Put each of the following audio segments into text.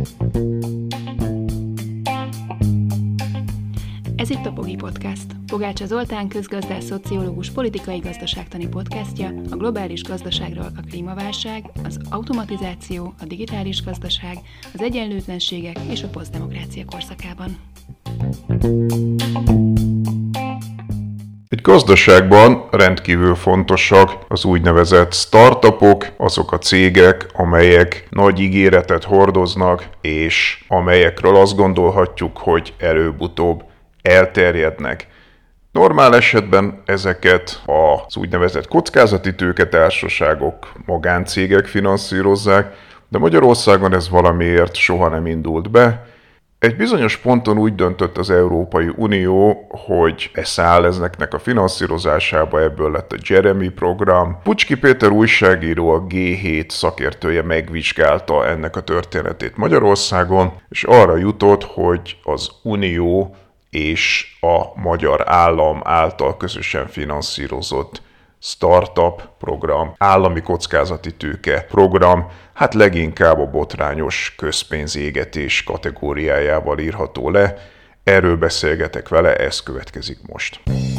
Ez itt a Pogi Podcast. Pogácsa Zoltán közgazdász, szociológus, politikai gazdaságtani podcastja a globális gazdaságról, a klímaválság, az automatizáció, a digitális gazdaság, az egyenlőtlenségek és a posztdemokrácia korszakában. Egy gazdaságban rendkívül fontosak az úgynevezett startupok, azok a cégek, amelyek nagy ígéretet hordoznak, és amelyekről azt gondolhatjuk, hogy előbb-utóbb elterjednek. Normál esetben ezeket az úgynevezett kockázati tőketársaságok, magáncégek finanszírozzák, de Magyarországon ez valamiért soha nem indult be. Egy bizonyos ponton úgy döntött az Európai Unió, hogy beszáll ezeknek a finanszírozásába, ebből lett a Jeremy program. Pucski Péter újságíró, a G7 szakértője megvizsgálta ennek a történetét Magyarországon, és arra jutott, hogy az Unió és a magyar állam által közösen finanszírozott startup program, állami kockázati tőke program, hát leginkább a botrányos közpénzégetés kategóriájával írható le. Erről beszélgetek vele, ez következik most.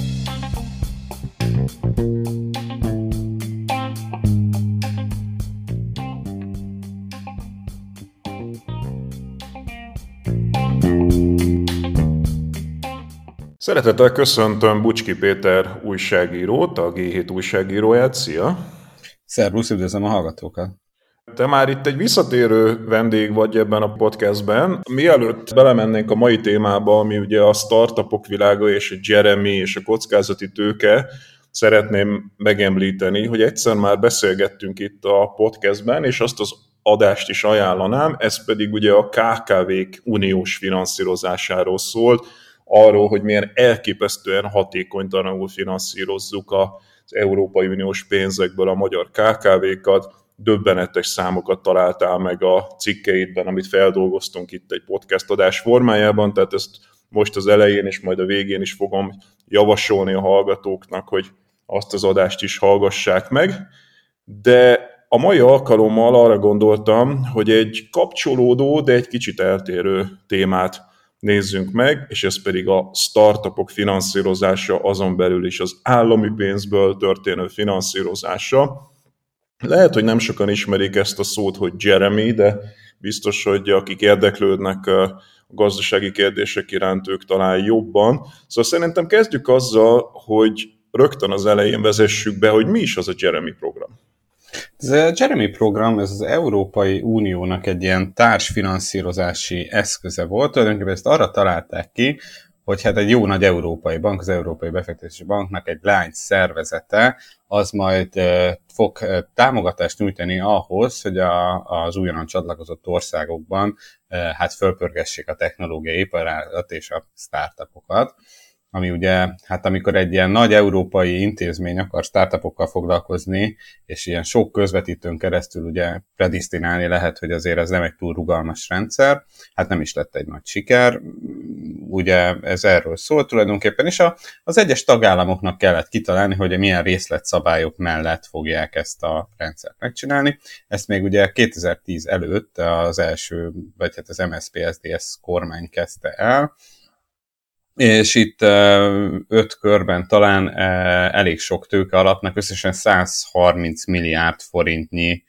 Szeretettel köszöntöm Pucski Péter újságírót, a G7 újságíróját. Szia! Szervusz, üdvözlöm a hallgatókat! Te már itt egy visszatérő vendég vagy ebben a podcastben. Mielőtt belemennénk a mai témába, ami ugye a startupok világa és a Jeremy és a kockázati tőke, szeretném megemlíteni, hogy egyszer már beszélgettünk itt a podcastben, és azt az adást is ajánlanám, ez pedig ugye a KKV-k uniós finanszírozásáról szólt, arról, hogy milyen elképesztően hatékonytalanul finanszírozzuk az Európai Uniós pénzekből a magyar KKV-kat. Döbbenetes számokat találtál meg a cikkeidben, amit feldolgoztunk itt egy podcast adás formájában, tehát ezt most az elején és majd a végén is fogom javasolni a hallgatóknak, hogy azt az adást is hallgassák meg. De a mai alkalommal arra gondoltam, hogy egy kapcsolódó, de egy kicsit eltérő témát nézzünk meg, és ez pedig a startupok finanszírozása, azon belül is az állami pénzből történő finanszírozása. Lehet, hogy nem sokan ismerik ezt a szót, hogy Jeremy, de biztos, hogy akik érdeklődnek a gazdasági kérdések iránt, ők talán jobban. Szóval szerintem kezdjük azzal, hogy rögtön az elején vezessük be, hogy mi is az a Jeremy program. Ez a Jeremy program, ez az Európai Uniónak egy ilyen társfinanszírozási eszköze volt. Tulajdonképpen ezt arra találták ki, hogy hát egy jó nagy európai bank, az Európai Befektetési Banknak egy lány szervezete, az majd fog támogatást nyújtani ahhoz, hogy az újonnan csatlakozott országokban hát fölpörgessék a technológiai iparágat és a startupokat. Ami ugye, hát amikor egy ilyen nagy európai intézmény akar startupokkal foglalkozni, és ilyen sok közvetítőn keresztül ugye predisztinálni lehet, hogy azért ez nem egy túl rugalmas rendszer, hát nem is lett egy nagy siker, ugye ez erről szól tulajdonképpen, és az egyes tagállamoknak kellett kitalálni, hogy milyen részletszabályok mellett fogják ezt a rendszert megcsinálni. Ezt még ugye 2010 előtt az első, vagy hát az MSZP-SZDSZ kormány kezdte el, és itt 5 körben talán elég sok tőke alapnak összesen 130 milliárd forintnyi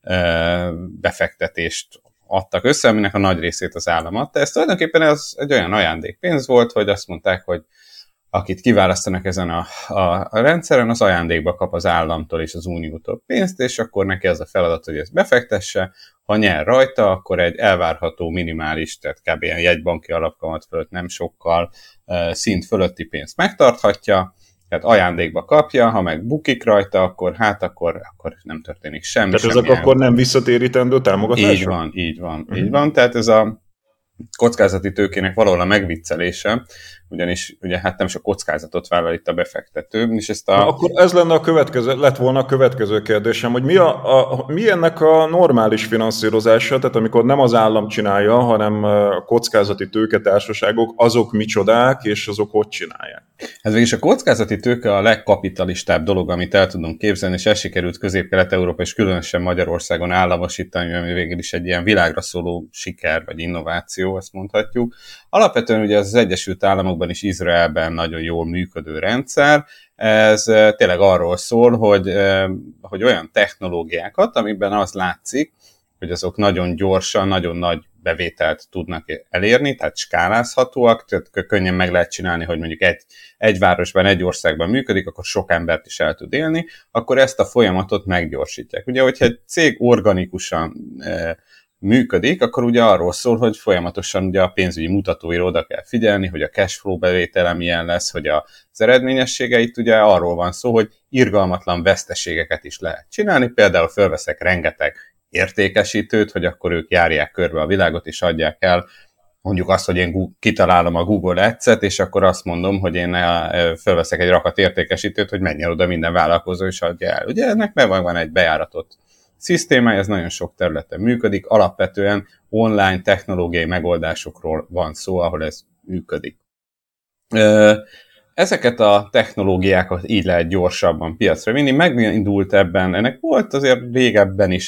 befektetést adtak össze, aminek a nagy részét az állam adta. Ez tulajdonképpen ez egy olyan ajándékpénz volt, hogy azt mondták, hogy akit kiválasztanak ezen a rendszeren, az ajándékba kap az államtól és az uniótól pénzt, és akkor neki az a feladat, hogy ezt befektesse. Ha nyer rajta, akkor egy elvárható minimális, tehát kb. Ilyen jegybanki alapkamat fölött nem sokkal szint fölötti pénzt megtarthatja, tehát ajándékba kapja, ha meg bukik rajta, akkor nem történik semmi. Tehát ezek akkor nem visszatérítendő támogatások? Így van. Tehát ez a kockázati tőkének valahol a megviccelése, ugyanis ugye hát nem sok kockázatot vállal itt a befektető, és ezt a... Na, akkor ez lenne lett volna a következő kérdésem, hogy mi ennek a normális finanszírozása, tehát amikor nem az állam csinálja, hanem a kockázati tőketársaságok, azok micsodák, és azok hogy csinálják? Ez végig a kockázati tőke a legkapitalistább dolog, amit el tudunk képzelni, és el sikerült Közép-Kelet-Európa és különösen Magyarországon államosítani, ami végül is egy ilyen világra szóló siker vagy innováció, ezt mondhatjuk. Alapvetően ugye az Egyesült Államokban és Izraelben nagyon jól működő rendszer, ez tényleg arról szól, hogy olyan technológiákat, amiben az látszik, hogy azok nagyon gyorsan, nagyon nagy bevételt tudnak elérni, tehát skálázhatóak, tehát könnyen meg lehet csinálni, hogy mondjuk egy városban, egy országban működik, akkor sok embert is el tud élni, akkor ezt a folyamatot meggyorsítják. Ugye, hogyha egy cég organikusan működik, akkor ugye arról szól, hogy folyamatosan ugye a pénzügyi mutatóira oda kell figyelni, hogy a cashflow bevétele milyen lesz, hogy az eredményessége, itt ugye arról van szó, hogy irgalmatlan veszteségeket is lehet csinálni, például fölveszek rengeteg értékesítőt, hogy akkor ők járják körbe a világot, és adják el mondjuk azt, hogy én kitalálom a Google Ads-et, és akkor azt mondom, hogy én fölveszek egy rakat értékesítőt, hogy menjen oda minden vállalkozó, és adja el. Ugye ennek van egy bejáratott szisztémája, ez nagyon sok területen működik, alapvetően online technológiai megoldásokról van szó, ahol ez működik. Ezeket a technológiákat így lehet gyorsabban piacra vinni, megindult ebben, ennek volt azért régebben is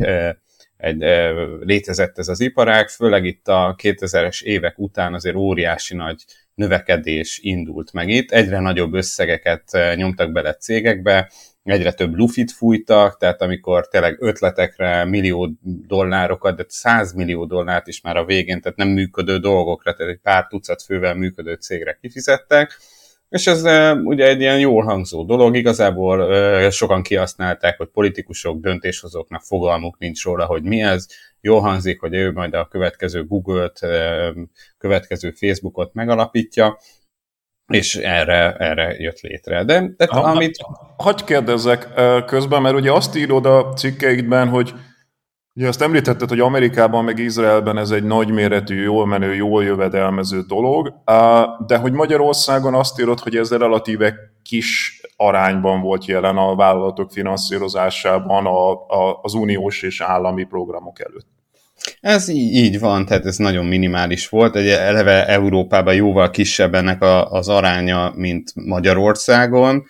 létezett ez az iparág, főleg itt a 2000-es évek után azért óriási nagy növekedés indult meg itt, egyre nagyobb összegeket nyomtak bele cégekbe, egyre több lufit fújtak, tehát amikor tényleg ötletekre millió dollárokat, de 100 millió dollárt is már a végén, tehát nem működő dolgokra, tehát egy pár tucat fővel működő cégre kifizettek, és ez ugye egy ilyen jól hangzó dolog, igazából sokan kihasználták, hogy politikusok, döntéshozóknak fogalmuk nincs róla, hogy mi ez, jól hangzik, hogy ő majd a következő Google-t, következő Facebookot megalapítja, és erre jött létre. De Hadd kérdezzek közben, mert ugye azt írod a cikkeidben, hogy ugye azt említetted, hogy Amerikában meg Izraelben ez egy nagyméretű, jól menő, jól jövedelmező dolog, de hogy Magyarországon azt írod, hogy ez relatíve kis arányban volt jelen a vállalatok finanszírozásában az uniós és állami programok előtt. Ez így van, tehát ez nagyon minimális volt, eleve Európában jóval kisebb ennek az aránya, mint Magyarországon,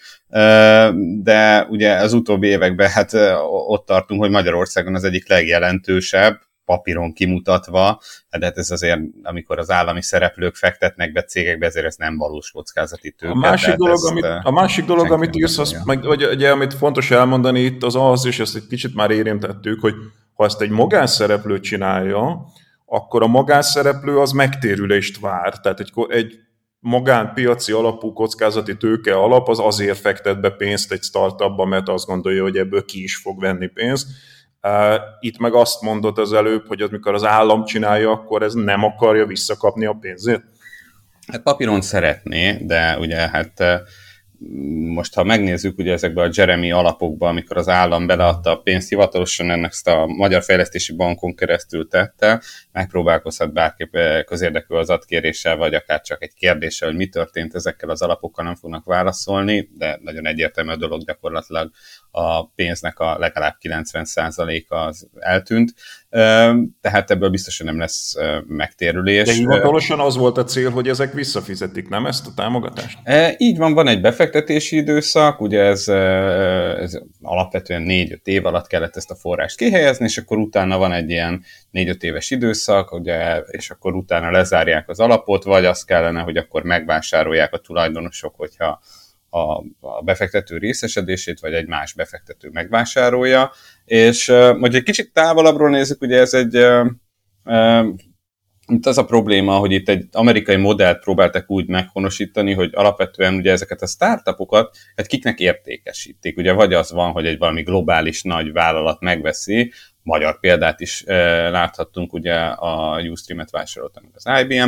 de ugye az utóbbi években hát ott tartunk, hogy Magyarországon az egyik legjelentősebb, papíron kimutatva, de hát ez azért, amikor az állami szereplők fektetnek be cégekbe, ezért ez nem valós kockázati tőke. A másik dolog, amit írsz, ugye, amit fontos elmondani itt az, és ezt egy kicsit már érintettük, hogy ha ezt egy magánszereplő csinálja, akkor a magánszereplő az megtérülést vár. Tehát egy magánpiaci alapú kockázati tőke alap az azért fektet be pénzt egy startupba, mert azt gondolja, hogy ebből ki is fog venni pénzt. Itt meg azt mondod az előbb, hogy amikor az állam csinálja, akkor ez nem akarja visszakapni a pénzét? Hát papíron szeretné, de ugye hát most, ha megnézzük ugye ezekben a Jeremy alapokban, amikor az állam beleadta a pénzt, hivatalosan ennek ezt a Magyar Fejlesztési Bankon keresztül tette, megpróbálkozhat bárki közérdekű az adkéréssel, vagy akár csak egy kérdéssel, hogy mi történt ezekkel az alapokkal, nem fognak válaszolni, de nagyon egyértelmű a dolog, gyakorlatilag a pénznek a legalább 90%-a az eltűnt, tehát ebből biztosan nem lesz megtérülés. De hivatalosan az volt a cél, hogy ezek visszafizetik, nem ezt a támogatást? Így van egy befektetési időszak, ugye ez alapvetően 4-5 év alatt kellett ezt a forrást kihelyezni, és akkor utána van egy ilyen 4-5 éves időszak, ugye, és akkor utána lezárják az alapot, vagy az kellene, hogy akkor megvásárolják a tulajdonosok, hogyha a befektető részesedését, vagy egy más befektető megvásárolja, és majd egy kicsit távolabbról nézzük, ugye ez itt az a probléma, hogy itt egy amerikai modellt próbáltak úgy meghonosítani, hogy alapvetően ugye ezeket a startupokat, hát kiknek értékesítik. Ugye vagy az van, hogy egy valami globális nagy vállalat megveszi, magyar példát is láthattunk, ugye a Ustream-et vásároltak meg az IBM,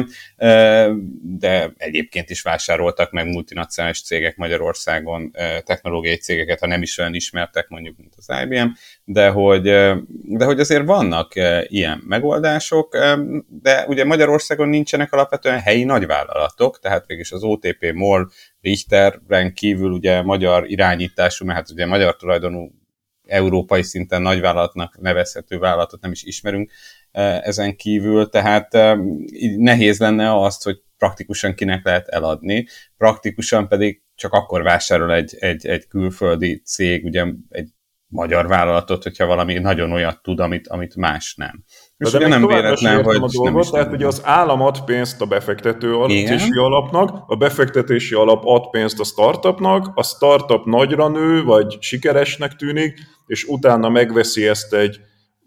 de egyébként is vásároltak meg multinacionális cégek Magyarországon technológiai cégeket, ha nem is olyan ismertek mondjuk, mint az IBM, de hogy azért vannak ilyen megoldások, de ugye Magyarországon nincsenek alapvetően helyi nagyvállalatok, tehát végülis az OTP, MOL, Richteren kívül ugye magyar irányítású, mert hát ugye magyar tulajdonú európai szinten nagyvállalatnak nevezhető vállalatot nem is ismerünk ezen kívül, tehát nehéz lenne azt, hogy praktikusan kinek lehet eladni, praktikusan pedig csak akkor vásárol egy külföldi cég, ugye egy magyar vállalatot, hogyha valami nagyon olyat tud, amit más nem. És ugye nem véletlen, hogy a dolgot, tehát ugye az állam ad pénzt a befektetési alapnak, a befektetési alap ad pénzt a startupnak, a startup nagyra nő, vagy sikeresnek tűnik, és utána megveszi ezt egy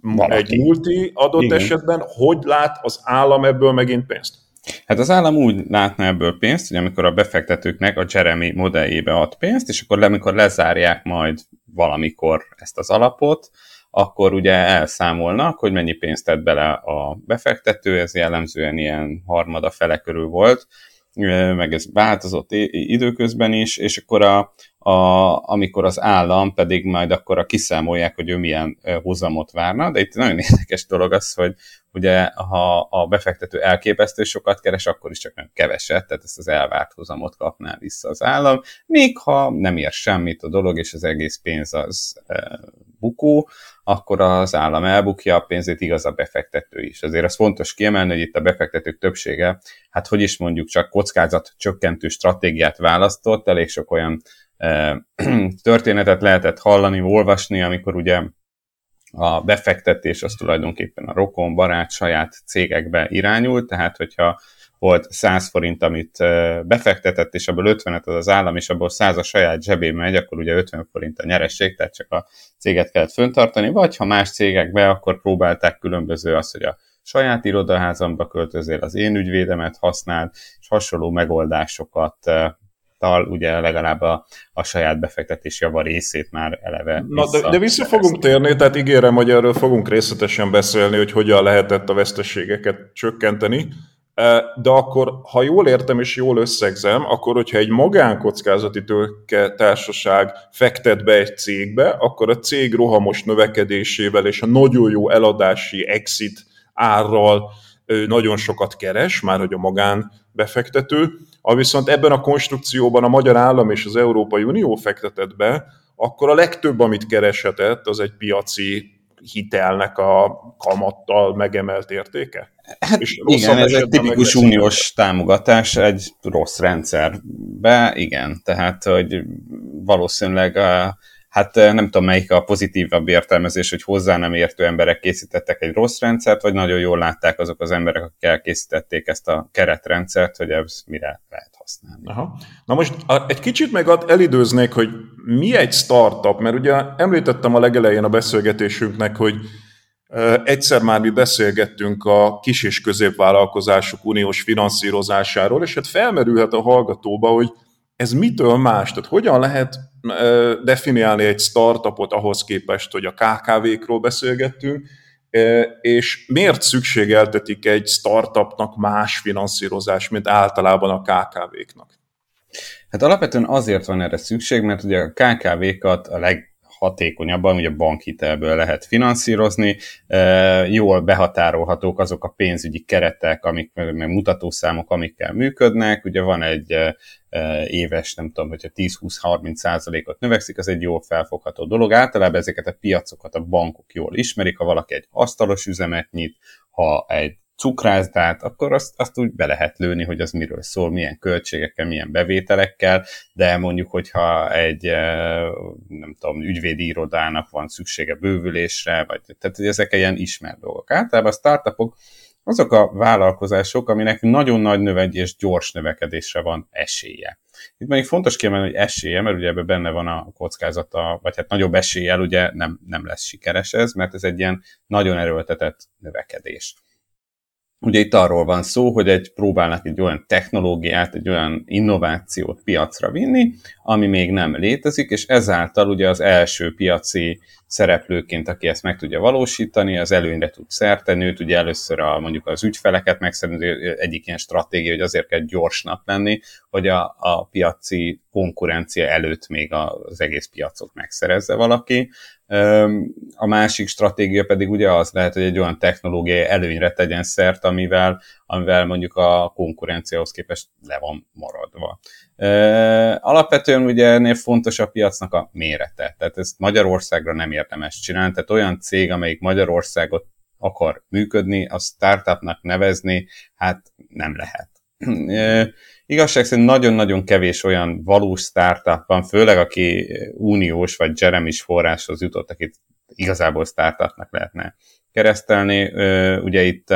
multi adott esetben. Hogy lát az állam ebből megint pénzt? Hát az állam úgy látna ebből pénzt, hogy amikor a befektetőknek a Jeremy modelljébe ad pénzt, és akkor amikor lezárják majd valamikor ezt az alapot, akkor ugye elszámolnak, hogy mennyi pénzt tett bele a befektető, ez jellemzően ilyen harmada fele körül volt, meg ez változott időközben is, és akkor amikor az állam pedig majd akkor kiszámolják, hogy ő milyen hozamot várna, de itt nagyon érdekes dolog az, hogy ugye ha a befektető elképesztő sokat keres, akkor is csak nem keveset, tehát ezt az elvárt hozamot kapná vissza az állam, még ha nem ér semmit a dolog, és az egész pénz az bukó, akkor az állam elbukja a pénzét, igaz a befektető is. Azért az fontos kiemelni, hogy itt a befektetők többsége, hát hogy is mondjuk csak kockázat csökkentő stratégiát választott, elég sok olyan történetet lehetett hallani, olvasni, amikor ugye a befektetés az tulajdonképpen a rokon, barát, saját cégekbe irányult, tehát hogyha volt 100 forint, amit befektetett, és abból 50-et az állam, és abból 100 a saját zsebébe megy, akkor ugye 50 forint a nyeresség, tehát csak a céget kellett föntartani, vagy ha más cégekbe, akkor próbálták különböző az, hogy a saját irodaházamba költözél, az én ügyvédemet használd, és hasonló megoldásokat ugye legalább a saját befektetés java részét már eleve de vissza fogunk térni, tehát ígérem, hogy erről fogunk részletesen beszélni, hogy hogyan lehetett a veszteségeket csökkenteni, de akkor, ha jól értem és jól összegzem, akkor, hogyha egy magánkockázati tőke társaság fektet be egy cégbe, akkor a cég rohamos növekedésével és a nagyon jó eladási exit árral nagyon sokat keres, már hogy a magánbefektető, viszont ebben a konstrukcióban a magyar állam és az Európai Unió fektetett be, akkor a legtöbb, amit kereshetett, az egy piaci hitelnek a kamattal megemelt értéke? Hát és igen, ez egy tipikus uniós támogatás egy rossz rendszerbe, igen, tehát hogy valószínűleg hát nem tudom, melyik a pozitívabb értelmezés, hogy hozzá nem értő emberek készítettek egy rossz rendszert, vagy nagyon jól látták azok az emberek, akik elkészítették ezt a keretrendszert, hogy ez mire lehet használni. Aha. Na most egy kicsit meg elidőznék, hogy mi egy startup, mert ugye említettem a legelején a beszélgetésünknek, hogy egyszer már mi beszélgettünk a kis- és középvállalkozások uniós finanszírozásáról, és hát felmerülhet a hallgatóba, hogy ez mitől más? Tehát hogyan lehet definiálni egy startupot ahhoz képest, hogy a KKV-król beszélgettünk, és miért szükségeltetik egy startupnak más finanszírozás, mint általában a KKV-knak? Hát alapvetően azért van erre szükség, mert ugye a KKV-kat a leghatékonyabban ugye bankhitelből lehet finanszírozni, jól behatárolhatók azok a pénzügyi keretek, meg mutatószámok, amikkel működnek, ugye van egy éves, nem tudom, hogyha 10-20-30%-ot növekszik, az egy jól felfogható dolog. Általában ezeket a piacokat a bankok jól ismerik, ha valaki egy asztalos üzemet nyit, ha egy cukrászdát, akkor azt úgy be lehet lőni, hogy az miről szól, milyen költségekkel, milyen bevételekkel, de mondjuk, hogyha egy, nem tudom, ügyvédi irodának van szüksége bővülésre, vagy tehát ezek ilyen ismert dolgok. Általában a startupok azok a vállalkozások, aminek nagyon nagy és gyors növekedésre van esélye. Itt még fontos kiemelni, hogy esélye, mert ugye ebben benne van a kockázata, vagy hát nagyobb eséllyel ugye nem lesz sikeres ez, mert ez egy ilyen nagyon erőltetett növekedés. Ugye itt arról van szó, hogy próbálnak egy olyan technológiát, egy olyan innovációt piacra vinni, ami még nem létezik, és ezáltal ugye az első piaci szereplőként, aki ezt meg tudja valósítani, az előnyre tud szert tenni, őt ugye először mondjuk az ügyfeleket megszerezni, egyik ilyen stratégia, hogy azért kell gyorsnak lenni, hogy a piaci konkurencia előtt még az egész piacot megszerezze valaki. A másik stratégia pedig ugye az lehet, hogy egy olyan technológiai előnyre tegyen szert, amivel mondjuk a konkurenciához képest le van maradva. Alapvetően ugye ennél fontos a piacnak a mérete, tehát ezt Magyarországra nem érdemes csinálni, tehát olyan cég, amelyik Magyarországot akar működni, a startupnak nevezni, hát nem lehet. Igazság szerint nagyon-nagyon kevés olyan valós startup van, főleg aki uniós vagy Jeremys forráshoz jutott, akit igazából startupnak lehetne keresztelni. Ugye itt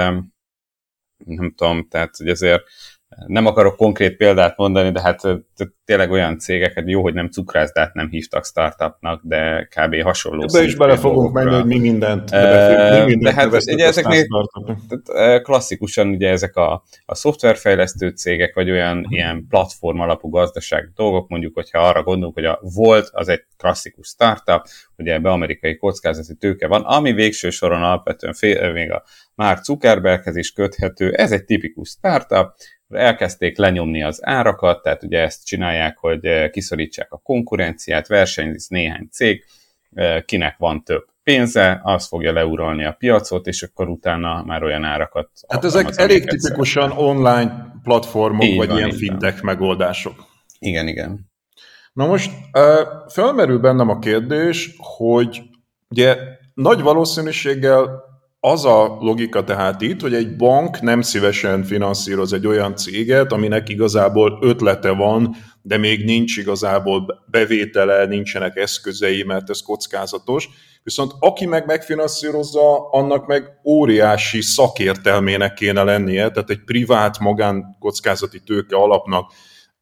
nem tudom, tehát hogy azért nem akarok konkrét példát mondani, de hát tényleg olyan cégeket, jó, hogy nem cukrászdát nem hívtak startupnak, de kb. Hasonló. Ebbe is bele fogunk menni, hogy mi mindent de hát ugye ezeknél klasszikusan ugye ezek a szoftverfejlesztő cégek, vagy olyan ilyen platform alapú gazdaság dolgok, mondjuk, hogyha arra gondolunk, hogy a Volt az egy klasszikus startup, ugye ebbe amerikai kockázati tőke van, ami végső soron alapvetően még a Mark Zuckerberghez is köthető, ez egy tipikus startup, elkezdték lenyomni az árakat, tehát ugye ezt csinálják, hogy kiszorítsák a konkurenciát, versenyzik néhány cég, kinek van több pénze, az fogja leuralni a piacot, és akkor utána már olyan árakat... Hát ezek elég tipikusan online platformok, így vagy van, ilyen fintech megoldások. Igen. Na most felmerül bennem a kérdés, hogy ugye nagy valószínűséggel az a logika tehát itt, hogy egy bank nem szívesen finanszíroz egy olyan céget, aminek igazából ötlete van, de még nincs igazából bevétele, nincsenek eszközei, mert ez kockázatos. Viszont aki meg megfinanszírozza, annak meg óriási szakértelmének kéne lennie, tehát egy privát magánkockázati tőke alapnak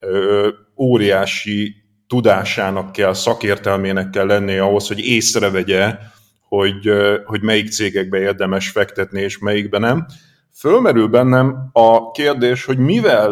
óriási tudásának kell, szakértelmének kell lennie ahhoz, hogy észrevegye, hogy melyik cégekbe érdemes fektetni, és melyikbe nem. Fölmerül bennem a kérdés, hogy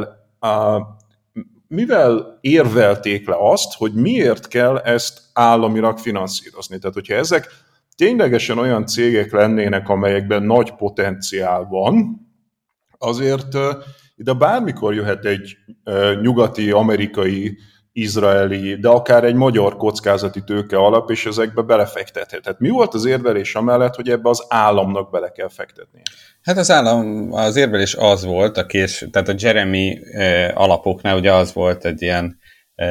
mivel érvelték le azt, hogy miért kell ezt államilag finanszírozni. Tehát, hogyha ezek ténylegesen olyan cégek lennének, amelyekben nagy potenciál van, azért ide bármikor jöhet egy nyugati, amerikai, izraeli, de akár egy magyar kockázati tőke alap, és ezekbe belefektethet. Tehát mi volt az érvelés amellett, hogy ebbe az államnak bele kell fektetnie? Hát az érvelés az volt, tehát a Jeremy alapoknál ugye az volt egy ilyen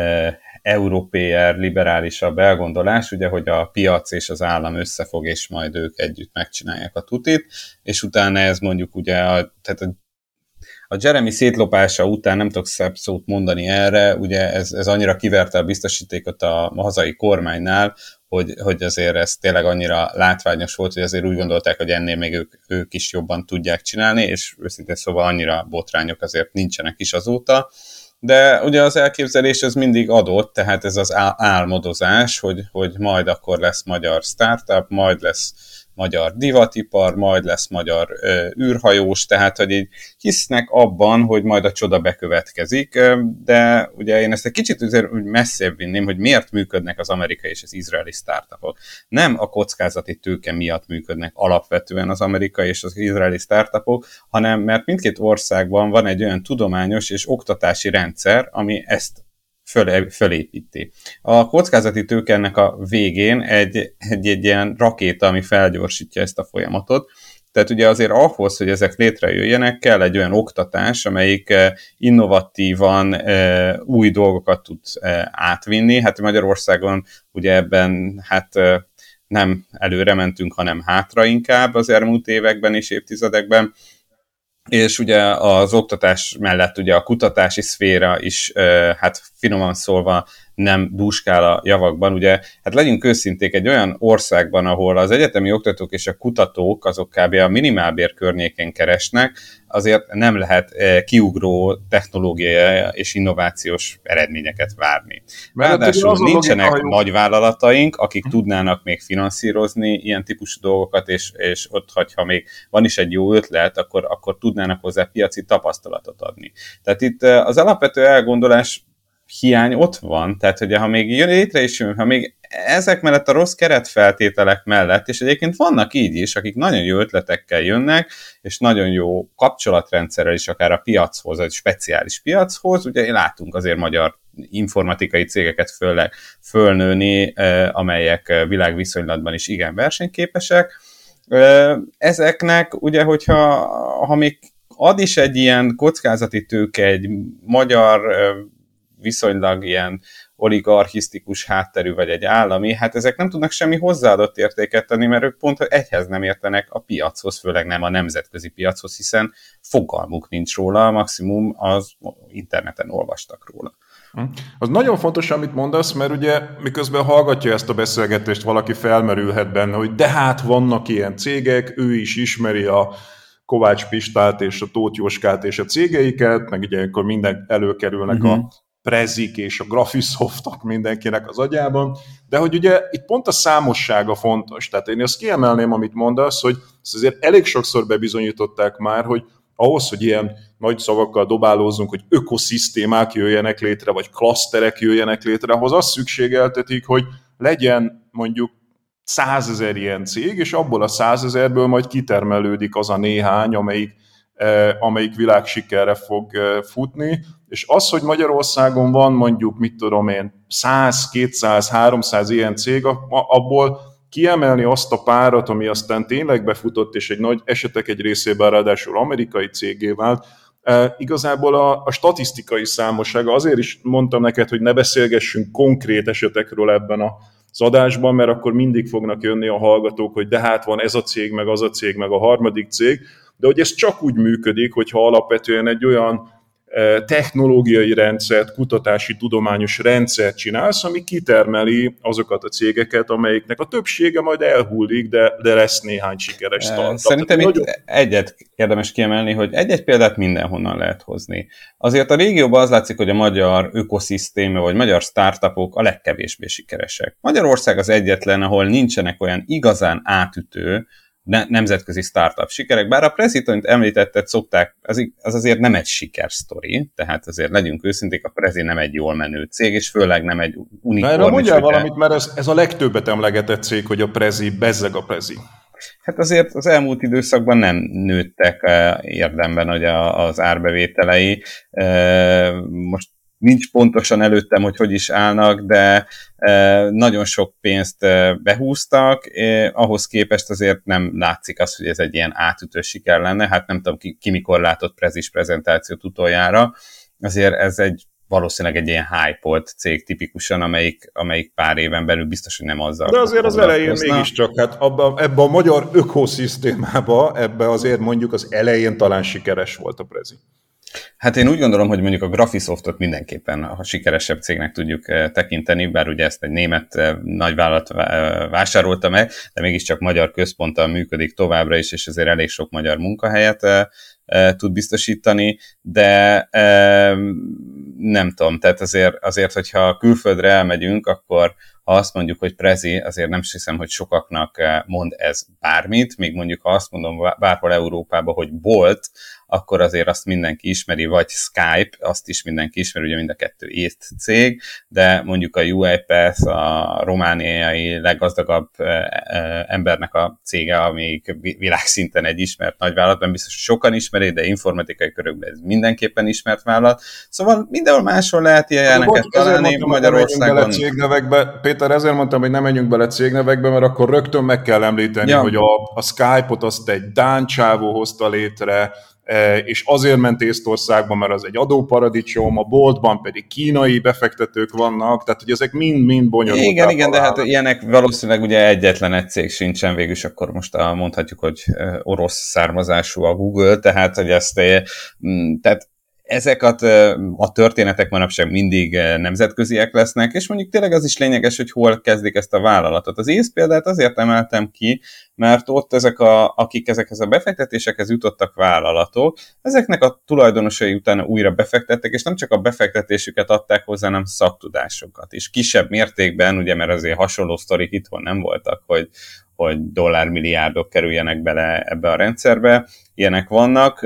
európér, liberálisabb elgondolás, ugye, hogy a piac és az állam összefog, és majd ők együtt megcsinálják a tutit, és utána ez mondjuk ugye, tehát a Jeremy szétlopása után nem tudok szebb szót mondani erre, ugye ez annyira kiverte a biztosítékot a hazai kormánynál, hogy azért ez tényleg annyira látványos volt, hogy azért úgy gondolták, hogy ennél még ők is jobban tudják csinálni, és őszintén szóval annyira botrányok azért nincsenek is azóta. De ugye az elképzelés ez mindig adott, tehát ez az álmodozás, hogy majd akkor lesz magyar startup, majd lesz magyar divatipar, majd lesz magyar űrhajós, tehát hogy így hisznek abban, hogy majd a csoda bekövetkezik, de ugye én ezt egy kicsit azért messzebb vinném, hogy miért működnek az amerikai és az izraeli startupok. Nem a kockázati tőke miatt működnek alapvetően az amerikai és az izraeli startupok, hanem mert mindkét országban van egy olyan tudományos és oktatási rendszer, ami ezt fölépíti. A kockázati tőke ennek a végén egy ilyen rakéta, ami felgyorsítja ezt a folyamatot. Tehát ugye azért ahhoz, hogy ezek létrejöjjenek, kell egy olyan oktatás, amelyik innovatívan új dolgokat tud átvinni. Hát Magyarországon ugye ebben nem előre mentünk, hanem hátra inkább az elmúlt években és évtizedekben. És ugye az oktatás mellett ugye a kutatási szféra is, hát finoman szólva nem dúskál a javakban. Ugye, hát legyünk őszinték, egy olyan országban, ahol az egyetemi oktatók és a kutatók azok kb. A minimálbér környékén keresnek, azért nem lehet kiugró technológiai és innovációs eredményeket várni. Ráadásul nincsenek nagy vállalataink, akik tudnának még finanszírozni ilyen típusú dolgokat, és ott, ha még van is egy jó ötlet, akkor tudnának hozzá piaci tapasztalatot adni. Tehát itt az alapvető elgondolás hiány ott van, tehát hogy ha még jön létre is, ha még ezek mellett a rossz keretfeltételek mellett, és egyébként vannak így is, akik nagyon jó ötletekkel jönnek, és nagyon jó kapcsolatrendszerrel is akár a piachoz, egy speciális piachoz, ugye látunk azért magyar informatikai cégeket főleg fölnőni, amelyek világviszonylatban is igen versenyképesek. Ezeknek ugye, ha még ad is egy ilyen kockázati tőke, egy magyar viszonylag ilyen oligarchisztikus hátterű, vagy egy állami, hát ezek nem tudnak semmi hozzáadott értéket tenni, mert ők pont egyhez nem értenek a piachoz, főleg nem a nemzetközi piachoz, hiszen fogalmuk nincs róla, maximum az interneten olvastak róla. Az nagyon fontos, amit mondasz, mert ugye miközben hallgatja ezt a beszélgetést, valaki felmerülhet benne, hogy de hát vannak ilyen cégek, ő is ismeri a Kovács Pistát és a Tóth Jóskát és a cégeiket, meg ugye akkor minden előkerülnek a Prezik és a Graphisoft-ok mindenkinek az agyában, de hogy ugye itt pont a számossága fontos. Tehát én azt kiemelném, amit mondasz, hogy ezt azért elég sokszor bebizonyították már, hogy ahhoz, hogy ilyen nagy szavakkal dobálózunk, hogy ökoszisztémák jöjjenek létre, vagy klaszterek jöjjenek létre, ahhoz azt szükségeltetik, hogy legyen mondjuk 100 000 ilyen cég, és abból a 100 000-ből majd kitermelődik az a néhány, amelyik világsikerre fog futni, és az, hogy Magyarországon van mondjuk, 100, 200, 300 ilyen cég, abból kiemelni azt a párat, ami aztán tényleg befutott, és egy nagy esetek egy részében ráadásul amerikai cégé vált, igazából a statisztikai számossága, azért is mondtam neked, hogy ne beszélgessünk konkrét esetekről ebben az adásban, mert akkor mindig fognak jönni a hallgatók, hogy de hát van ez a cég, meg az a cég, meg a harmadik cég, de hogy ez csak úgy működik, hogyha alapvetően egy olyan technológiai rendszert, kutatási, tudományos rendszert csinálsz, ami kitermeli azokat a cégeket, amelyiknek a többsége majd elhullik, de lesz néhány sikeres startup. Szerintem itt egyet érdemes kiemelni, hogy egy-egy példát mindenhonnan lehet hozni. Azért a régióban az látszik, hogy a magyar ökoszisztéma vagy magyar startupok a legkevésbé sikeresek. Magyarország az egyetlen, ahol nincsenek olyan igazán átütő nemzetközi startup sikerek, bár a Prezit, amit említetted, szokták, az azért nem egy sikersztori, tehát azért legyünk őszinték, a Prezi nem egy jól menő cég, és főleg nem egy unikorn. Erre mondjál valamit, mert ez a legtöbbet emlegetett cég, hogy a Prezi, bezzeg a Prezi. Hát azért az elmúlt időszakban nem nőttek érdemben hogy az árbevételei. Most nincs pontosan előttem, hogy is állnak, de nagyon sok pénzt behúztak, ahhoz képest azért nem látszik az, hogy ez egy ilyen átütő siker lenne, hát nem tudom ki mikor látott prezis prezentációt utoljára, azért ez valószínűleg egy ilyen hype-olt cég tipikusan, amelyik pár éven belül biztos, hogy nem azzal. De azért az elején mégiscsak, hát ebbe a magyar ökoszisztémába, ebbe azért mondjuk az elején talán sikeres volt a Prezi. Hát én úgy gondolom, hogy mondjuk a Graphisoftot mindenképpen a sikeresebb cégnek tudjuk tekinteni, bár ugye ezt egy német nagyvállalat vásárolta meg, de mégiscsak magyar központtal működik továbbra is, és azért elég sok magyar munkahelyet tud biztosítani, de nem tudom, tehát azért, hogyha külföldre elmegyünk, akkor ha azt mondjuk, hogy Prezi, azért nem hiszem, hogy sokaknak mond ez bármit, még mondjuk ha azt mondom bárhol Európában, hogy Bolt, akkor azért azt mindenki ismeri, vagy Skype, azt is mindenki ismeri, ugye mind a kettő észt cég, de mondjuk a UiPath, a romániai leggazdagabb embernek a cége, amelyik világszinten egy ismert nagyvállalat, biztos sokan ismerik, de informatikai körökben ez mindenképpen ismert vállalat. Szóval mindenhol máshol lehet ilyeneket találni Magyarországon. Péter, ezért mondtam, hogy nem menjünk bele cégnevekbe, mert akkor rögtön meg kell említeni, hogy a Skype-ot azt egy dán csávó hozta létre, és azért ment Észtországba, mert az egy adóparadicsom, a Boltban pedig kínai befektetők vannak, tehát hogy ezek mind bonyolultak. Igen, de hát ilyenek valószínűleg ugye egyetlen egy cég sincsen, végülis akkor most mondhatjuk, hogy orosz származású a Google, tehát hogy tehát ezek a történetek manapság mindig nemzetköziek lesznek, és mondjuk tényleg az is lényeges, hogy hol kezdik ezt a vállalatot. Az ész példát azért emeltem ki, mert ott akik ezekhez a befektetésekhez jutottak vállalatok, ezeknek a tulajdonosai utána újra befektettek, és nem csak a befektetésüket adták hozzá, hanem szaktudásokat is. Kisebb mértékben, ugye, mert azért hasonló sztorik itthon nem voltak, hogy dollármilliárdok kerüljenek bele ebbe a rendszerbe, ilyenek vannak,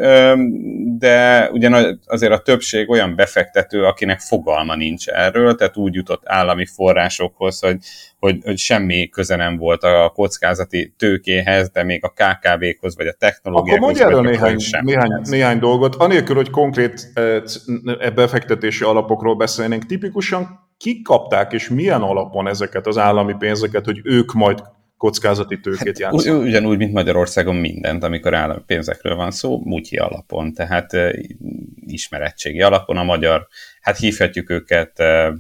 de ugyan azért a többség olyan befektető, akinek fogalma nincs erről, tehát úgy jutott állami forrásokhoz, hogy semmi köze nem volt a kockázati tőkéhez, de még a KKV-khoz, vagy a technológiákhoz. Akkor mondj erről néhány dolgot, anélkül, hogy konkrét befektetési alapokról beszélnénk, tipikusan kik kapták, és milyen alapon ezeket az állami pénzeket, hogy ők majd kockázati tőkét játszanak? Ugyanúgy, mint Magyarországon mindent, amikor állami pénzekről van szó, mutyi alapon, tehát ismerettségi alapon a magyar, hát hívhatjuk őket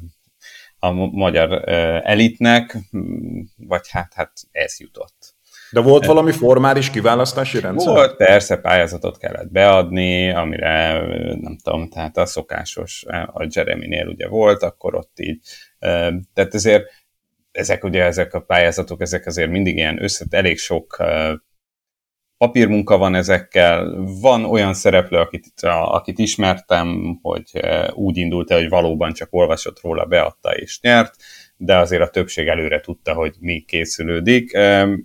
a magyar elitnek, vagy hát ez jutott. De volt valami formális kiválasztási rendszer? Volt, persze, pályázatot kellett beadni, amire nem tudom, tehát a szokásos, a Jeremynél ugye volt, akkor ott így, tehát ezért ezek a pályázatok, ezek azért mindig ilyen elég sok papírmunka van ezekkel. Van olyan szereplő, akit ismertem, hogy úgy indult el, hogy valóban csak olvasott róla, beadta és nyert, de azért a többség előre tudta, hogy mi készülődik.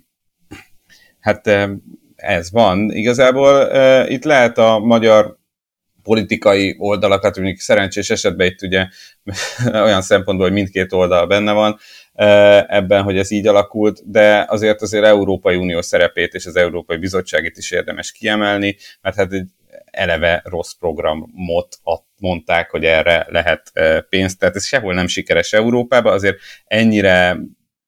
Hát ez van. Igazából itt lehet a magyar politikai oldalakat, mondjuk szerencsés esetben itt ugye olyan szempontból, hogy mindkét oldal benne van ebben, hogy ez így alakult, de azért Európai Unió szerepét és az Európai Bizottságit is érdemes kiemelni, mert hát egy eleve rossz programot mondták, hogy erre lehet pénzt, tehát ez sehol nem sikeres Európában, azért ennyire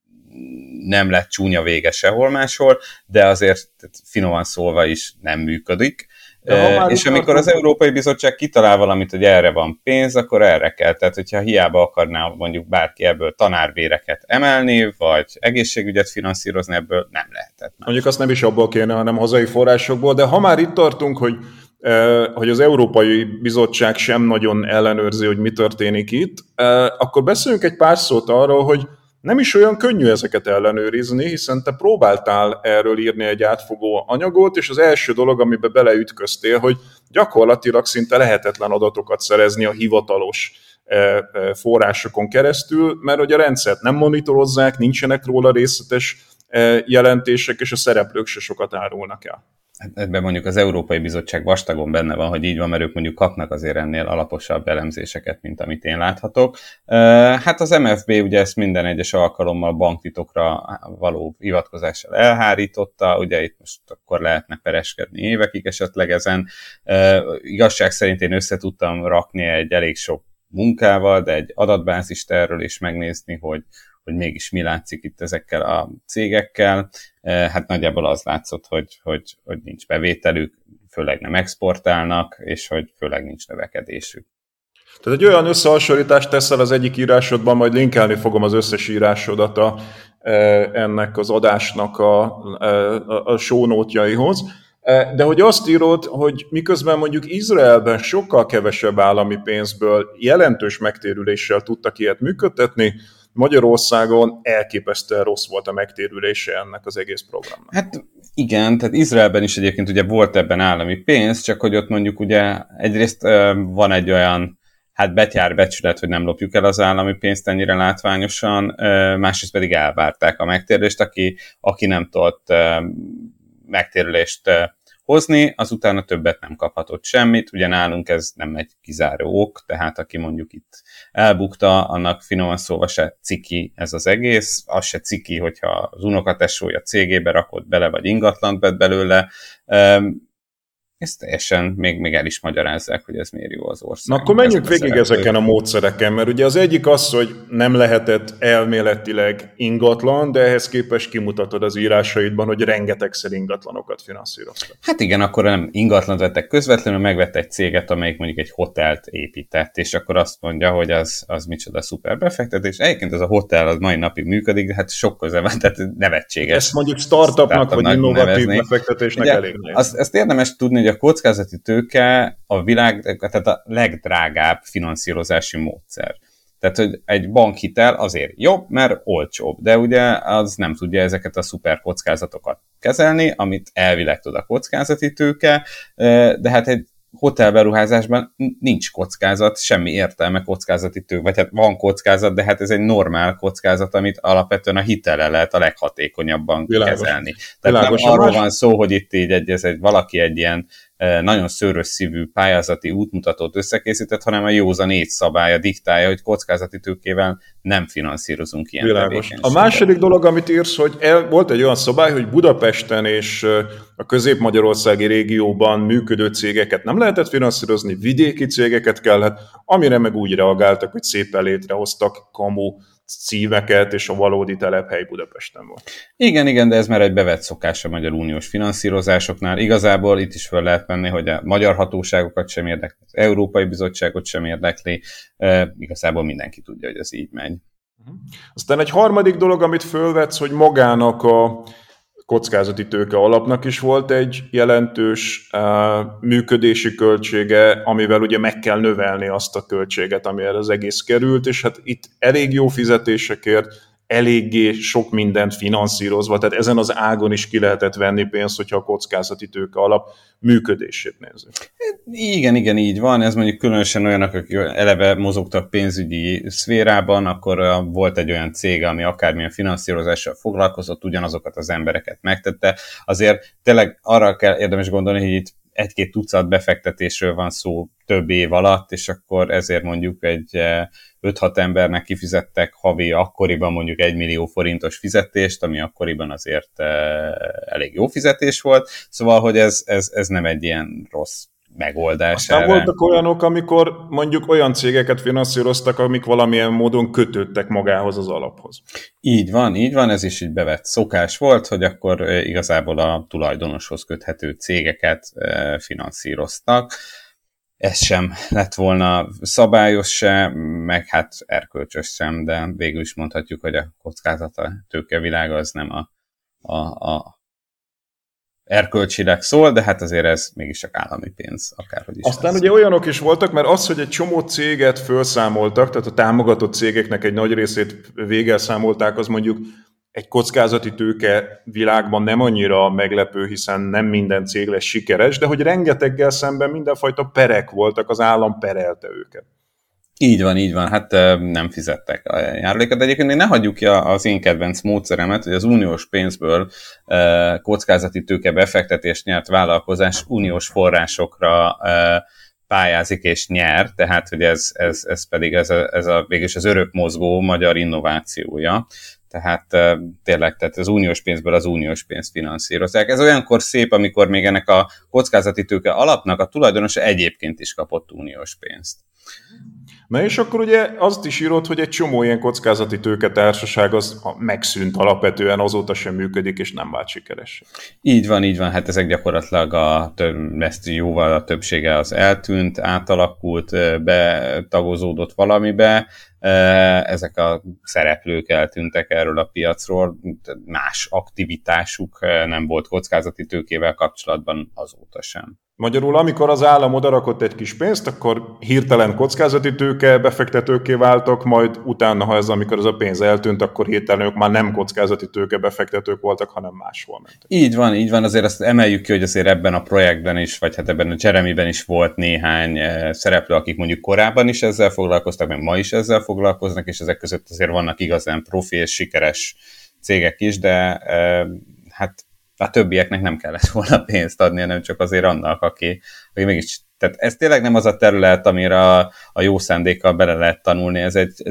nem lett csúnya vége sehol máshol, de azért finoman szólva is nem működik. És amikor az Európai Bizottság kitalál valamit, hogy erre van pénz, akkor erre kell. Tehát, hogyha hiába akarná mondjuk bárki ebből tanárvéreket emelni, vagy egészségügyet finanszírozni, ebből nem lehetett. Mondjuk azt nem is abból kéne, hanem hazai forrásokból, de ha már itt tartunk, hogy az Európai Bizottság sem nagyon ellenőrzi, hogy mi történik itt, akkor beszéljünk egy pár szót arról, hogy nem is olyan könnyű ezeket ellenőrizni, hiszen te próbáltál erről írni egy átfogó anyagot, és az első dolog, amiben beleütköztél, hogy gyakorlatilag szinte lehetetlen adatokat szerezni a hivatalos forrásokon keresztül, mert hogy a rendszert nem monitorozzák, nincsenek róla részletes jelentések, és a szereplők se sokat árulnak el. Ebben mondjuk az Európai Bizottság vastagon benne van, hogy így van, mert ők mondjuk kapnak azért ennél alaposabb elemzéseket, mint amit én láthatok. Hát az MFB ugye ezt minden egyes alkalommal banktitokra való hivatkozással elhárította, ugye itt most akkor lehetne pereskedni évekig esetleg ezen. Igazság szerint én össze tudtam rakni egy elég sok munkával, de egy adatbázist erről is megnézni, hogy mégis mi látszik itt ezekkel a cégekkel. Hát nagyjából az látszott, hogy nincs bevételük, főleg nem exportálnak, és hogy főleg nincs növekedésük. Tehát egy olyan összehasonlítást teszel az egyik írásodban, majd linkelni fogom az összes írásodat ennek az adásnak a show note-jaihoz, de hogy azt írod, hogy miközben mondjuk Izraelben sokkal kevesebb állami pénzből jelentős megtérüléssel tudtak ilyet működtetni, Magyarországon elképesztően rossz volt a megtérülése ennek az egész programnak. Hát igen, tehát Izraelben is egyébként ugye volt ebben állami pénz, csak hogy ott mondjuk ugye egyrészt van egy olyan betyár becsület, hogy nem lopjuk el az állami pénzt ennyire látványosan, másrészt pedig elvárták a megtérülést, aki nem tudott megtérülést hozni, azután többet nem kaphatott semmit, ugye nálunk ez nem egy kizáró ok, tehát aki mondjuk itt elbukta, annak finoman szólva se ciki ez az egész, az se ciki, hogyha az unokatesója cégébe rakott bele, vagy ingatlant vett belőle, ezt teljesen még el is magyarázzák, hogy ez miért jó az ország. Na akkor menjünk végig ezeken a módszereken, mert ugye az egyik az, hogy nem lehetett elméletileg ingatlan, de ehhez képest kimutatod az írásaidban, hogy rengetegszer ingatlanokat finanszíroztak. Hát igen, akkor nem ingatlant vettek közvetlenül, megvett egy céget, amelyik mondjuk egy hotelt épített, és akkor azt mondja, hogy az micsoda szuper befektetés. Egyébként ez a hotel az mai napig működik, de hát sok köze van, tehát nevetséges. Ezt mondjuk startupnak vagy innovatív befektetésnek elég nehéz. Ezt érdemes tudni, hogy a kockázati tőke a világ, tehát a legdrágább finanszírozási módszer. Tehát, hogy egy bankhitel azért jobb, mert olcsóbb, de ugye az nem tudja ezeket a szuper kockázatokat kezelni, amit elvileg tud a kockázati tőke, de hát egy hotelberuházásban nincs kockázat, semmi értelme kockázati tőke, vagy hát van kockázat, de hát ez egy normál kockázat, amit alapvetően a hitellel lehet a leghatékonyabban kezelni. Tehát nem arról van szó, hogy itt így valaki egy ilyen nagyon szőrös szívű pályázati útmutatót összekészített, hanem a józan étszabálya diktálja, hogy kockázati tőkével nem finanszírozunk ilyen tevékenységet. A második dolog, amit írsz, hogy volt egy olyan szabály, hogy Budapesten és a közép-magyarországi régióban működő cégeket nem lehetett finanszírozni, vidéki cégeket kellett, amire meg úgy reagáltak, hogy szépen létrehoztak kamu címeket, és a valódi telephely Budapesten volt. Igen, de ez már egy bevett szokás a magyar uniós finanszírozásoknál. Igazából itt is fel lehet menni, hogy a magyar hatóságokat sem érdekli, az Európai Bizottságot sem érdekli, igazából mindenki tudja, hogy ez így megy. Aztán egy harmadik dolog, amit fölvetsz, hogy magának a kockázati tőke alapnak is volt egy jelentős működési költsége, amivel ugye meg kell növelni azt a költséget, amire az egész került, és hát itt elég jó fizetésekért, eléggé sok mindent finanszírozva, tehát ezen az ágon is ki lehetett venni pénzt, hogyha a kockázati tőke alap működését nézzük. Igen, így van, ez mondjuk különösen olyanok, akik eleve mozogtak pénzügyi szférában, akkor volt egy olyan cég, ami akármilyen finanszírozással foglalkozott, ugyanazokat az embereket megtette. Azért tényleg arra kell érdemes gondolni, hogy itt egy-két tucat befektetésről van szó több év alatt, és akkor ezért mondjuk egy 5-6 embernek kifizettek havi akkoriban mondjuk 1 millió forintos fizetést, ami akkoriban azért elég jó fizetés volt, szóval, hogy ez nem egy ilyen rossz megoldás. Aztán voltak olyanok, amikor mondjuk olyan cégeket finanszíroztak, amik valamilyen módon kötődtek magához az alaphoz. Így van, ez is így bevett szokás volt, hogy akkor igazából a tulajdonoshoz köthető cégeket finanszíroztak. Ez sem lett volna szabályos se, meg hát erkölcsös sem, de végül is mondhatjuk, hogy a kockázata tőkevilága az nem a erkölcsileg szól, de hát azért ez mégis csak állami pénz, akárhogy is. Aztán ugye olyanok is voltak, mert az, hogy egy csomó céget felszámoltak, tehát a támogatott cégeknek egy nagy részét végel számolták, az mondjuk egy kockázati tőke világban nem annyira meglepő, hiszen nem minden cég lesz sikeres, de hogy rengeteggel szemben mindenfajta perek voltak, az állam perelte őket. Így van, hát nem fizettek a járulékot, de egyébként ne hagyjuk ki az én kedvenc módszeremet, hogy az uniós pénzből kockázati tőke befektetést nyert vállalkozás uniós forrásokra pályázik és nyer, tehát hogy ez pedig végülis az örökmozgó magyar innovációja. Tehát tényleg az uniós pénzből az uniós pénzt finanszírozzák. Ez olyankor szép, amikor még ennek a kockázati tőke alapnak a tulajdonosa egyébként is kapott uniós pénzt. Na és akkor ugye azt is írod, hogy egy csomó ilyen kockázati tőketársaság az megszűnt alapvetően, azóta sem működik, és nem vált sikeres. Így van, hát ezek gyakorlatilag ezt jóval a többsége az eltűnt, átalakult, betagozódott valamibe, ezek a szereplők eltűntek erről a piacról, más aktivitásuk nem volt kockázati tőkével kapcsolatban azóta sem. Magyarul, amikor az állam odarakott egy kis pénzt, akkor hirtelen kockázati tőke befektetőkké váltak, majd utána, amikor ez a pénz eltűnt, akkor hirtelen ők már nem kockázati tőke befektetők voltak, hanem máshol mentek. Így van, azért azt emeljük ki, hogy azért ebben a projektben is, vagy hát ebben a Jeremyben is volt néhány szereplő, akik mondjuk korábban is ezzel foglalkoztak, meg ma is ezzel foglalkoznak, és ezek között azért vannak igazán profi és sikeres cégek is, de hát a többieknek nem kellett volna pénzt adni, hanem csak azért annak, aki mégis... Tehát ez tényleg nem az a terület, amire a jó szándékkal bele lehet tanulni,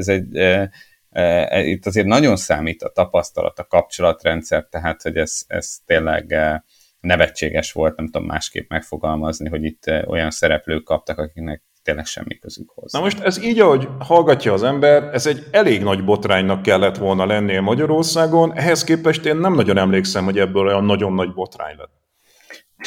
itt azért nagyon számít a tapasztalat, a kapcsolatrendszer, tehát hogy ez tényleg nevetséges volt, nem tudom másképp megfogalmazni, hogy itt olyan szereplők kaptak, akiknek tényleg semmi közük hozzá. Na most ez így, ahogy hallgatja az ember, ez egy elég nagy botránynak kellett volna lennie Magyarországon, ehhez képest én nem nagyon emlékszem, hogy ebből olyan nagyon nagy botrány lett. Hát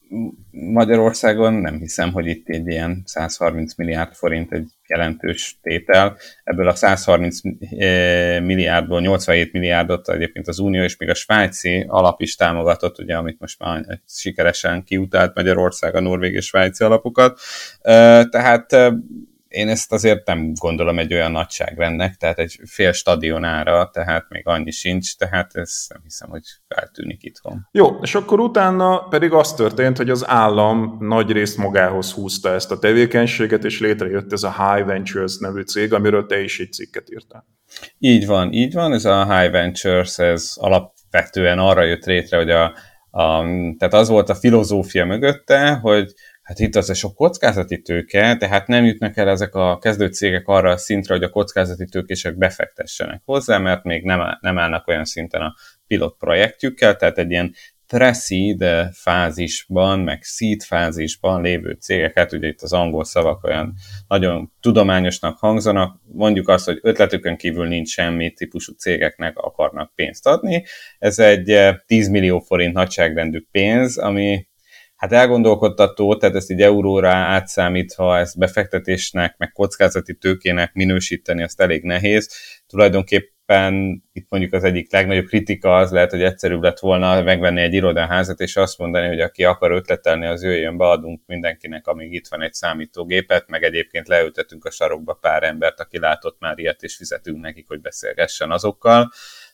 Magyarországon nem hiszem, hogy itt egy ilyen 130 milliárd forint egy jelentős tétel. Ebből a 130 milliárdból 87 milliárdot egyébként az Unió és még a svájci alap is támogatott, ugye, amit most már sikeresen kiutált Magyarország a norvég és svájci alapokat. Tehát én ezt azért nem gondolom egy olyan nagyságrendnek, tehát egy fél stadionára, tehát még annyi sincs, tehát ez nem hiszem, hogy feltűnik itthon. Jó, és akkor utána pedig az történt, hogy az állam nagy részt magához húzta ezt a tevékenységet, és létrejött ez a High Ventures nevű cég, amiről te is egy cikket írtál. Így van, ez a High Ventures, ez alapvetően arra jött létre, hogy tehát az volt a filozófia mögötte, hogy hát itt az a sok kockázati tőke, tehát nem jutnak el ezek a kezdő cégek arra a szintre, hogy a kockázati tőkések befektessenek hozzá, mert még nem állnak olyan szinten a pilot projektjükkel, tehát egy ilyen pre-seed fázisban, meg seed fázisban lévő cégeket, ugye itt az angol szavak olyan nagyon tudományosnak hangzanak, mondjuk azt, hogy ötletükön kívül nincs semmi típusú cégeknek akarnak pénzt adni. Ez egy 10 millió forint nagyságrendű pénz, ami hát elgondolkodtató, tehát ezt így euróra átszámítva, ezt befektetésnek, meg kockázati tőkének minősíteni, azt elég nehéz. Tulajdonképpen itt mondjuk az egyik legnagyobb kritika az lehet, hogy egyszerűbb lett volna megvenni egy irodaházat, és azt mondani, hogy aki akar ötletelni, az jöjjön, beadunk mindenkinek, amíg itt van egy számítógépet, meg egyébként leültetünk a sarokba pár embert, aki látott már ilyet, és fizetünk nekik, hogy beszélgessen azokkal.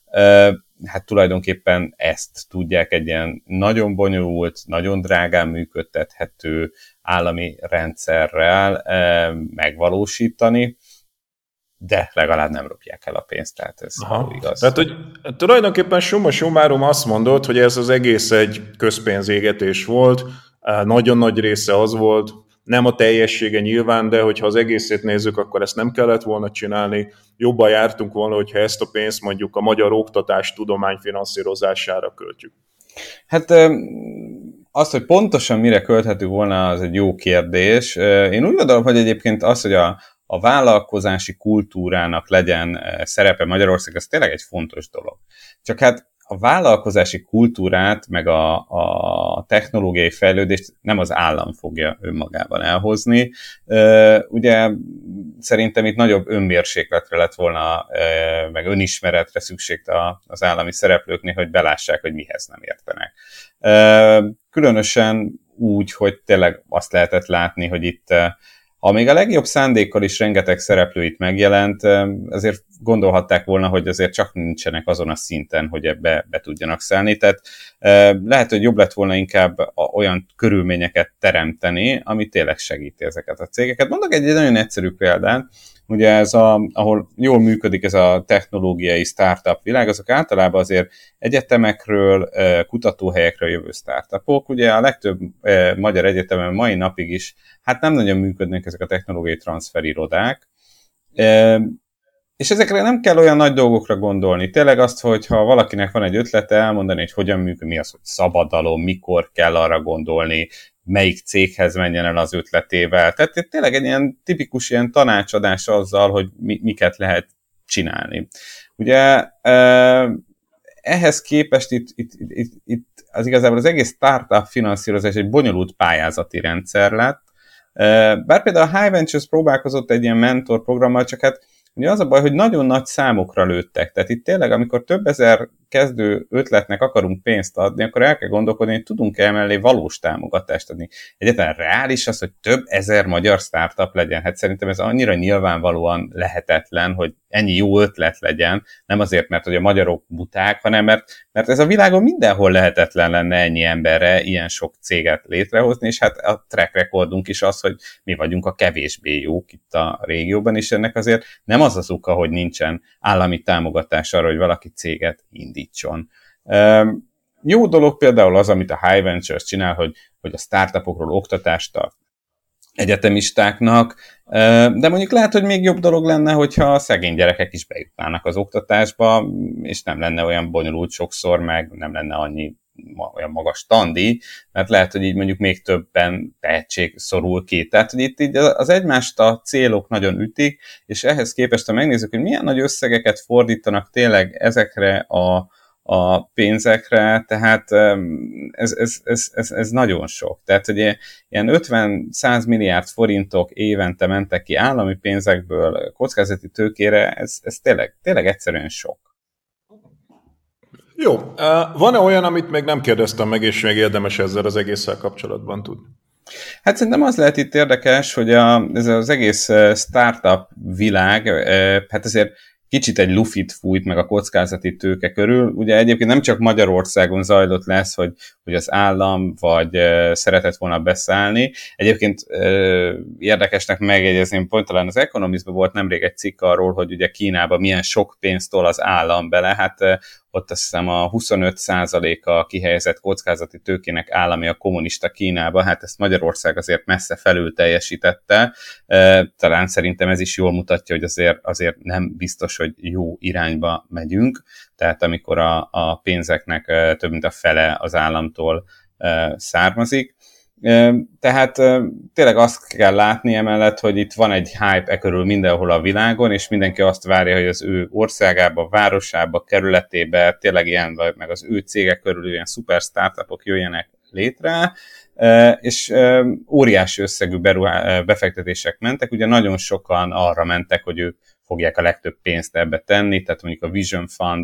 Hát tulajdonképpen ezt tudják egy ilyen nagyon bonyolult, nagyon drágán működtethető állami rendszerrel megvalósítani, de legalább nem lopják el a pénzt, tehát ez igaz. Tehát, hogy tulajdonképpen summa summarum azt mondod, hogy ez az egész egy közpénzégetés volt, nagyon nagy része az volt, nem a teljessége nyilván, de hogyha az egészét nézzük, akkor ezt nem kellett volna csinálni. Jobban jártunk volna, hogyha ezt a pénzt mondjuk a magyar oktatás tudomány finanszírozására költjük. Hát az, hogy pontosan mire költhető volna, az egy jó kérdés. Én úgy gondolom, hogy egyébként az, hogy a vállalkozási kultúrának legyen szerepe Magyarország, ez tényleg egy fontos dolog. Csak hát a vállalkozási kultúrát, meg a technológiai fejlődést nem az állam fogja önmagában elhozni. Ugye szerintem itt nagyobb önmérsékletre lett volna, meg önismeretre szükség az állami szereplőknél, hogy belássák, hogy mihez nem értenek. Különösen úgy, hogy tényleg azt lehetett látni, hogy itt ha még a legjobb szándékkal is rengeteg szereplőit megjelent, azért gondolhatták volna, hogy azért csak nincsenek azon a szinten, hogy ebbe be tudjanak szállni. Tehát lehet, hogy jobb lett volna inkább olyan körülményeket teremteni, ami tényleg segíti ezeket a cégeket. Mondok egy nagyon egyszerű példát, ugye ez ahol jól működik ez a technológiai startup világ, azok általában azért egyetemekről, kutatóhelyekről jövő startupok. Ugye a legtöbb magyar egyetemen mai napig is hát nem nagyon működnek ezek a technológiai transferirodák, és ezekre nem kell olyan nagy dolgokra gondolni. Tényleg azt, hogyha valakinek van egy ötlete, elmondani, hogy hogyan működik, mi az, hogy szabadalom, mikor kell arra gondolni, melyik céghez menjen el az ötletével. Tehát tényleg egy ilyen tipikus ilyen tanácsadás azzal, hogy miket lehet csinálni. Ugye ehhez képest itt az igazából az egész startup finanszírozás egy bonyolult pályázati rendszer lett. Bár például a High Ventures próbálkozott egy ilyen mentor programmal, csak hát ugye az a baj, hogy nagyon nagy számokra lőttek. Tehát itt tényleg, amikor több ezer kezdő ötletnek akarunk pénzt adni, akkor el kell gondolkodni, hogy tudunk-e emellé valós támogatást adni. Egyáltalán reális az, hogy több ezer magyar startup legyen. Hát szerintem ez annyira nyilvánvalóan lehetetlen, hogy ennyi jó ötlet legyen, nem azért, mert hogy a magyarok buták, hanem mert ez a világon mindenhol lehetetlen lenne ennyi emberre ilyen sok céget létrehozni, és hát a track recordunk is az, hogy mi vagyunk a kevésbé jók itt a régióban, és ennek azért nem az az oka, hogy nincsen állami támogatás arra, hogy valaki céget indítson. Jó dolog például az, amit a High Ventures csinál, hogy a startupokról oktatást tart egyetemistáknak, de mondjuk lehet, hogy még jobb dolog lenne, hogyha a szegény gyerekek is bejutnának az oktatásba, és nem lenne olyan bonyolult sokszor, meg nem lenne olyan magas tandíj, mert lehet, hogy így mondjuk még többen tehetség szorul ki. Tehát, hogy itt így az egymást a célok nagyon ütik, és ehhez képest, ha megnézzük, hogy milyen nagy összegeket fordítanak tényleg ezekre a pénzekre, tehát ez nagyon sok. Tehát ugye ilyen 50-100 milliárd forintok évente mentek ki állami pénzekből kockázati tőkére, ez tényleg egyszerűen sok. Jó, van-e olyan, amit még nem kérdeztem meg, és még érdemes ezzel az egésszel kapcsolatban tudni? Hát szerintem az lehet itt érdekes, hogy ez az egész startup világ, hát azért kicsit egy lufit fújt meg a kockázati tőke körül. Ugye egyébként nem csak Magyarországon zajlott lesz, hogy az állam vagy szeretett volna beszállni. Egyébként érdekesnek megjegyezni, pont talán az Economistban volt nemrég egy cikk arról, hogy ugye Kínában milyen sok pénzt tol az állam bele. Hát ott azt hiszem a 25%-a kihelyezett kockázati tőkének állami a kommunista Kínába, hát ezt Magyarország azért messze felül teljesítette. Talán szerintem ez is jól mutatja, hogy azért nem biztos, hogy jó irányba megyünk, tehát amikor a pénzeknek több mint a fele az államtól származik. Tehát tényleg azt kell látni emellett, hogy itt van egy hype körül mindenhol a világon, és mindenki azt várja, hogy az ő országába, városába, kerületébe tényleg ilyen, meg az ő cégek körül ilyen szuper startupok jöjjenek létre, és óriási összegű befektetések mentek, ugye nagyon sokan arra mentek, hogy ők fogják a legtöbb pénzt ebbe tenni, tehát mondjuk a Vision Fund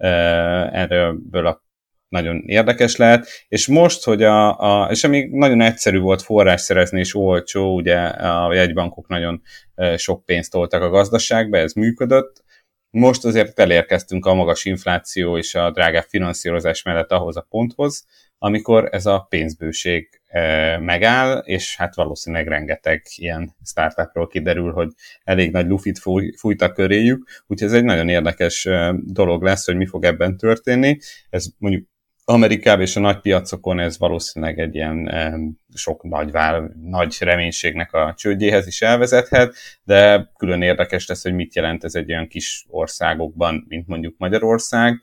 erről nagyon érdekes lehet, és most, hogy és amíg nagyon egyszerű volt forrás szerezni, és olcsó, ugye a jegybankok nagyon sok pénzt toltak a gazdaságba, ez működött, most azért elérkeztünk a magas infláció és a drágább finanszírozás mellett ahhoz a ponthoz, amikor ez a pénzbőség megáll, és hát valószínűleg rengeteg ilyen startupról kiderül, hogy elég nagy lufit fújtak köréjük, úgyhogy ez egy nagyon érdekes dolog lesz, hogy mi fog ebben történni. Ez mondjuk Amerikában és a nagy piacokon ez valószínűleg egy ilyen sok nagy reménységnek a csődjéhez is elvezethet, de külön érdekes lesz, hogy mit jelent ez egy olyan kis országokban, mint mondjuk Magyarország.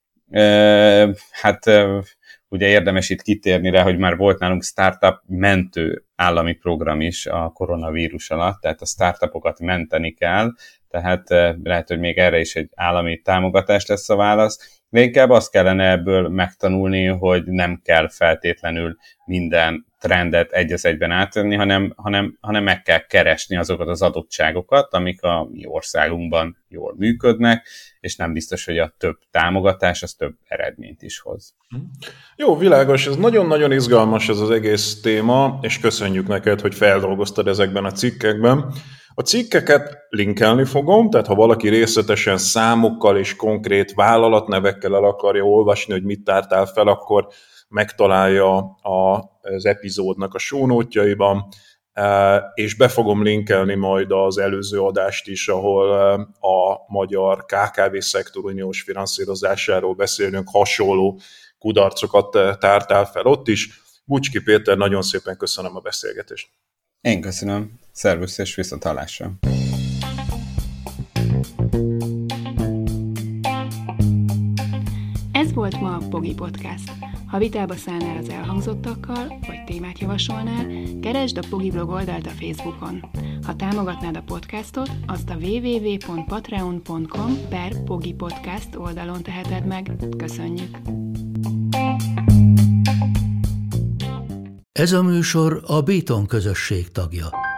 Hát ugye érdemes itt kitérni rá, hogy már volt nálunk startup mentő állami program is a koronavírus alatt, tehát a startupokat menteni kell, tehát lehet, hogy még erre is egy állami támogatás lesz a válasz, de inkább azt kellene ebből megtanulni, hogy nem kell feltétlenül minden trendet egy az egyben átvenni, hanem meg kell keresni azokat az adottságokat, amik a mi országunkban jól működnek, és nem biztos, hogy a több támogatás az több eredményt is hoz. Jó, világos, ez nagyon-nagyon izgalmas ez az egész téma, és köszönjük neked, hogy feldolgoztad ezekben a cikkekben. A cikkeket linkelni fogom, tehát ha valaki részletesen számokkal és konkrét vállalatnevekkel el akarja olvasni, hogy mit tártál fel, akkor megtalálja az epizódnak a show note-jaiban, és be fogom linkelni majd az előző adást is, ahol a magyar KKV-szektor uniós finanszírozásáról beszélünk, hasonló kudarcokat tártál fel ott is. Bucski Péter, nagyon szépen köszönöm a beszélgetést. Én köszönöm. Szervusz és viszonthallásra. Ez volt ma a Pogi Podcast. Ha vitába szállnál az elhangzottakkal, vagy témát javasolnál, keresd a Pogi blog oldalt a Facebookon. Ha támogatnád a podcastot, azt a www.patreon.com/Pogi Podcast oldalon teheted meg. Köszönjük! Ez a műsor a Béton közösség tagja.